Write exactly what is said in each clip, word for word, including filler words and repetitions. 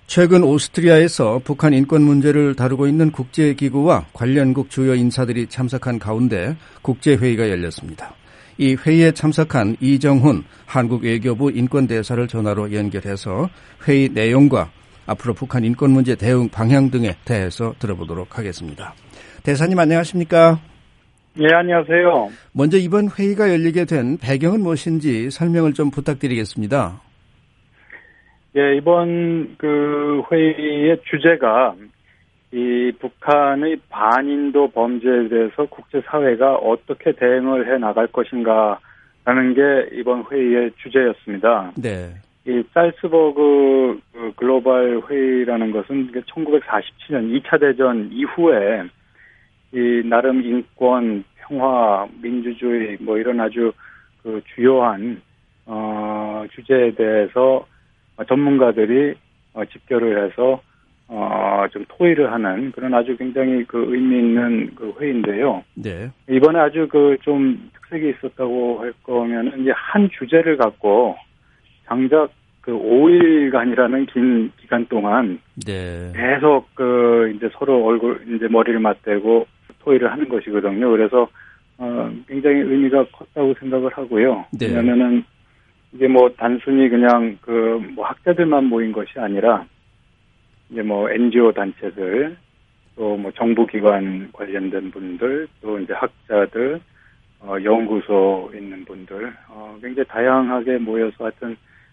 최근 오스트리아에서 북한 인권 문제를 다루고 있는 국제기구와 관련국 주요 인사들이 참석한 가운데 국제회의가 열렸습니다. 이 회의에 참석한 이정훈 한국외교부 인권대사를 전화로 연결해서 회의 내용과 앞으로 북한 인권 문제 대응 방향 등에 대해서 들어보도록 하겠습니다. 대사님 안녕하십니까? 예, 안녕하세요. 먼저 이번 회의가 열리게 된 배경은 무엇인지 설명을 좀 부탁드리겠습니다. 예, 이번 그 회의의 주제가 이 북한의 반인도 범죄에 대해서 국제사회가 어떻게 대응을 해 나갈 것인가라는 게 이번 회의의 주제였습니다. 네. 이 살츠버그 글로벌 회의라는 것은 천구백사십칠 년 이 차 대전 이후에 이 나름 인권, 평화, 민주주의 뭐 이런 아주 그 주요한 어 주제에 대해서 전문가들이 어, 집결을 해서 어, 좀 토의를 하는 그런 아주 굉장히 그 의미 있는 그 회의인데요. 네. 이번에 아주 그 좀 특색이 있었다고 할 거면은 이제 한 주제를 갖고 장작 그 오 일간이라는 긴 기간 동안 네. 계속 그 이제 서로 얼굴 이제 머리를 맞대고 토의를 하는 것이거든요. 그래서 어, 굉장히 의미가 컸다고 생각을 하고요. 네. 왜냐면은 이게 뭐 단순히 그냥 그 뭐 학자들만 모인 것이 아니라 이제 뭐 엔지오 단체들 또 뭐 정부기관 관련된 분들 또 이제 학자들 어 연구소 있는 분들 어 굉장히 다양하게 모여서 하여튼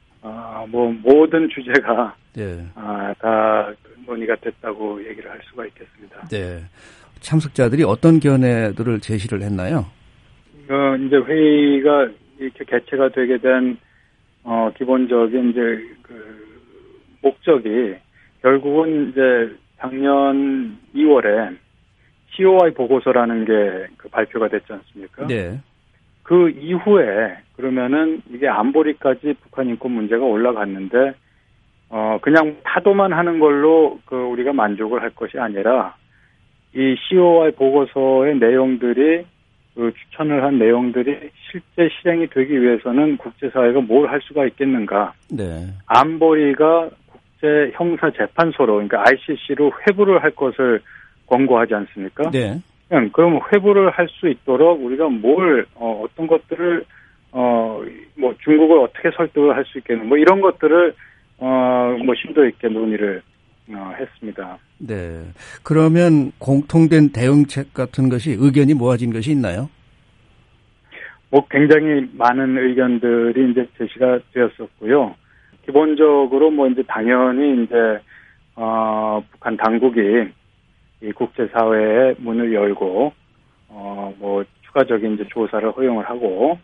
아뭐 모든 주제가 네. 아 다 논의가 됐다고 얘기를 할 수가 있겠습니다. 네. 참석자들이 어떤 견해들을 제시를 했나요? 어 이제 회의가 이렇게 개최가 되게 된 어, 기본적인 이제 그 목적이 결국은 이제 작년 이월에 씨오아이 보고서라는 게 그 발표가 됐지 않습니까? 네. 그 이후에 그러면은 이게 안보리까지 북한 인권 문제가 올라갔는데 어, 그냥 타도만 하는 걸로 그 우리가 만족을 할 것이 아니라 이 씨오아이 보고서의 내용들이 그 추천을 한 내용들이 실제 실행이 되기 위해서는 국제사회가 뭘 할 수가 있겠는가. 네. 안보리가 국제형사재판소로 그러니까 아이씨씨로 회부를 할 것을 권고하지 않습니까? 네. 응, 그럼 회부를 할 수 있도록 우리가 뭘 어, 어떤 것들을 어, 뭐 중국을 어떻게 설득을 할 수 있겠는 뭐 이런 것들을 어, 뭐 심도 있게 논의를 어, 했습니다. 네. 그러면 공통된 대응책 같은 것이 의견이 모아진 것이 있나요? 뭐 굉장히 많은 의견들이 이제 제시가 되었었고요. 기본적으로 뭐 이제 당연히 이제 어 북한 당국이 이 국제사회에 문을 열고 어 뭐 추가적인 이제 조사를 허용을 하고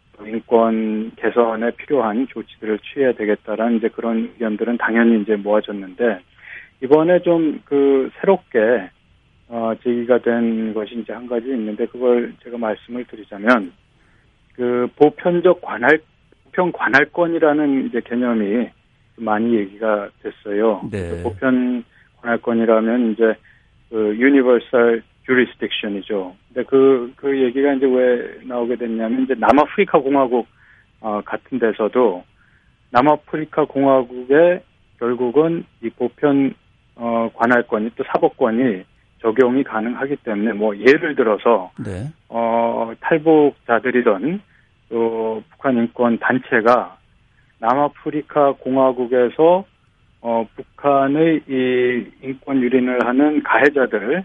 인권 개선에 필요한 조치들을 취해야 되겠다라는 이제 그런 의견들은 당연히 이제 모아졌는데 이번에 좀 그 새롭게 어 제기가 된 것이 이제 한 가지 있는데 그걸 제가 말씀을 드리자면 그 보편적 관할 보편 관할권이라는 이제 개념이 많이 얘기가 됐어요. 네. 보편 관할권이라면 이제 그 universal jurisdiction이죠. 근데 그 그 얘기가 이제 왜 나오게 됐냐면 이제 남아프리카 공화국 어 같은 데서도 남아프리카 공화국에 결국은 이 보편 어, 관할권이 또 사법권이 적용이 가능하기 때문에 뭐 예를 들어서 네. 어, 탈북자들이든 또 북한 인권 단체가 남아프리카 공화국에서 어, 북한의 이 인권 유린을 하는 가해자들에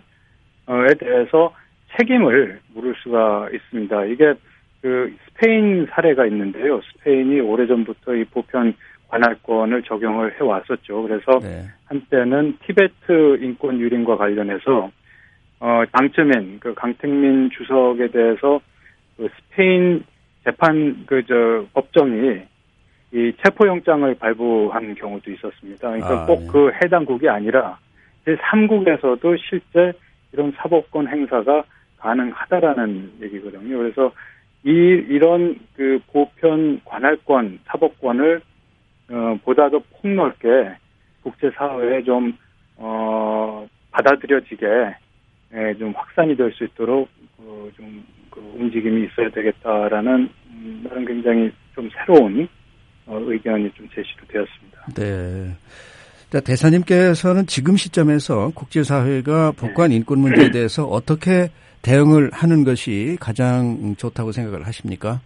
대해서 책임을 물을 수가 있습니다. 이게 그 스페인 사례가 있는데요. 스페인이 오래전부터 이 보편 관할권을 적용을 해왔었죠. 그래서 네. 한때는 티베트 인권 유린과 관련해서 어 당츠민 그 강택민 주석에 대해서 그 스페인 재판 그 저 법정이 이 체포영장을 발부한 경우도 있었습니다. 그러니까 아, 꼭 네. 그 해당국이 아니라 제삼 국에서도 실제 이런 사법권 행사가 가능하다라는 얘기거든요. 그래서 이 이런 그 보편 관할권 사법권을 어, 보다 더 폭넓게 국제사회에 좀, 어, 받아들여지게, 예, 좀 확산이 될 수 있도록, 어, 좀, 그 움직임이 있어야 되겠다라는, 음, 그런 굉장히 좀 새로운, 어, 의견이 좀 제시도 되었습니다. 네. 대사님께서는 지금 시점에서 국제사회가 북한 인권 문제에 대해서 어떻게 대응을 하는 것이 가장 좋다고 생각을 하십니까?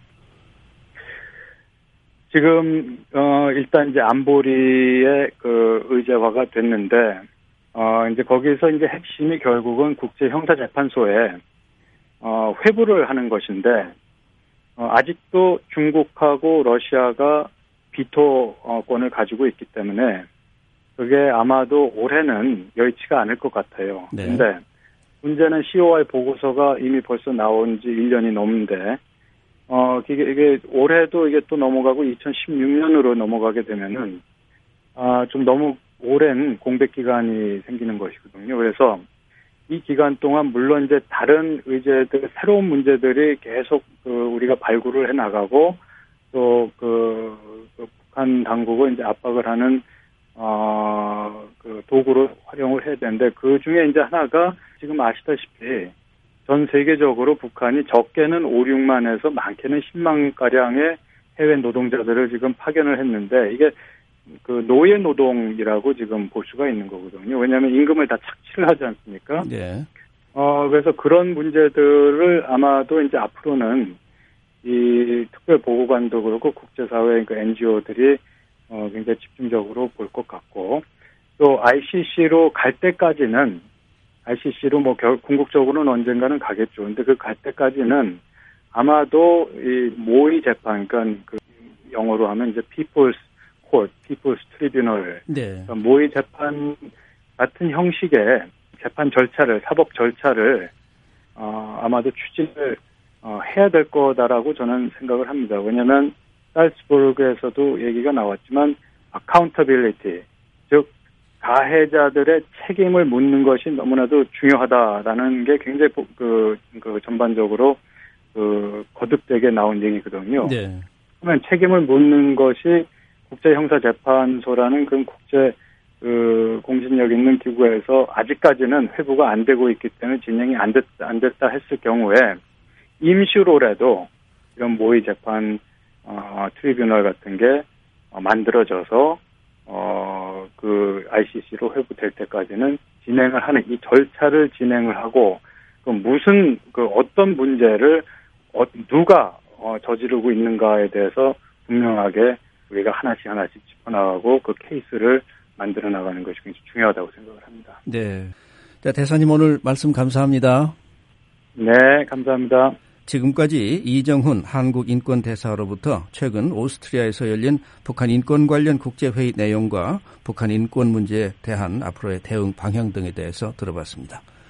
지금 어 일단 이제 안보리의 그 의제화가 됐는데 어 이제 거기서 이제 핵심이 결국은 국제 형사재판소에 어 회부를 하는 것인데 어 아직도 중국하고 러시아가 비토권을 가지고 있기 때문에 그게 아마도 올해는 여의치가 않을 것 같아요. 그런데 네. 문제는 씨오아이 보고서가 이미 벌써 나온 지 일 년이 넘는데, 어, 이게, 이게 올해도 이게 또 넘어가고 이천십육 년으로 넘어가게 되면은, 아, 좀 너무 오랜 공백 기간이 생기는 것이거든요. 그래서 이 기간 동안 물론 이제 다른 의제들, 새로운 문제들이 계속 그 우리가 발굴을 해 나가고 또 그, 그 북한 당국을 이제 압박을 하는 어, 그 도구로 활용을 해야 되는데 그 중에 이제 하나가 지금 아시다시피 전 세계적으로 북한이 적게는 오, 육만에서 많게는 십만 가량의 해외 노동자들을 지금 파견을 했는데 이게 그 노예 노동이라고 지금 볼 수가 있는 거거든요. 왜냐하면 임금을 다 착취를 하지 않습니까? 네. 어, 그래서 그런 문제들을 아마도 이제 앞으로는 이 특별보고관도 그렇고 국제사회 그 엔지오들이 어, 굉장히 집중적으로 볼 것 같고, 또 아이씨씨로 갈 때까지는, 아이씨씨로 뭐, 결, 궁극적으로는 언젠가는 가겠죠. 근데 그 갈 때까지는 아마도 이 모의 재판, 그러니까 그 영어로 하면 이제 People's Court, People's Tribunal. 네. 그러니까 모의 재판 같은 형식의 재판 절차를, 사법 절차를, 어, 아마도 추진을, 어, 해야 될 거다라고 저는 생각을 합니다. 왜냐면, 살츠부르크에서도 얘기가 나왔지만 accountability, 즉 가해자들의 책임을 묻는 것이 너무나도 중요하다라는 게 굉장히 그, 그 전반적으로 그 거듭되게 나온 얘기거든요. 네. 그러면 책임을 묻는 것이 국제형사재판소라는 그런 국제 그 공신력 있는 기구에서 아직까지는 회부가 안 되고 있기 때문에 진행이 안 됐다 안 됐다 했을 경우에 임시로라도 이런 모의 재판 어, 트리뷰널 같은 게 어, 만들어져서 어, 그 아이씨씨로 회부될 때까지는 진행을 하는 이 절차를 진행을 하고 그 무슨 그 어떤 문제를 어, 누가 어, 저지르고 있는가에 대해서 분명하게 우리가 하나씩 하나씩 짚어나가고 그 케이스를 만들어 나가는 것이 굉장히 중요하다고 생각을 합니다. 네. 자, 대사님 오늘 말씀 감사합니다. 네, 감사합니다. 지금까지 이정훈 한국인권대사로부터 최근 오스트리아에서 열린 북한 인권 관련 국제회의 내용과 북한 인권 문제에 대한 앞으로의 대응 방향 등에 대해서 들어봤습니다.